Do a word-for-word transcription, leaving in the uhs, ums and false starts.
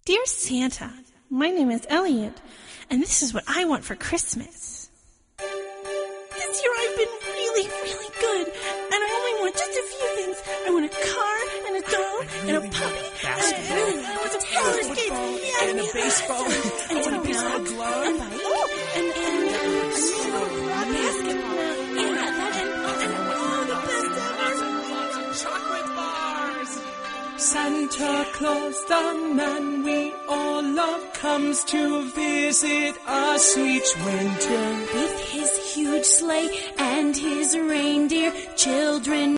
Dear Santa, my name is Elliot, and this is what I want for Christmas. This year I've been really, really good, and I only want just a few things. I want a car, and a doll, and a puppy, and a, and I want a roller skate, yeah, and a yeah, baseball, and and a a baseball dog, glove, and, oh, and, and, and a basketball, yeah, that, and, and oh, the best ever. chocolate bars. Santa Claus, the man we all love, comes to visit us each winter. With his huge sleigh and his reindeer, children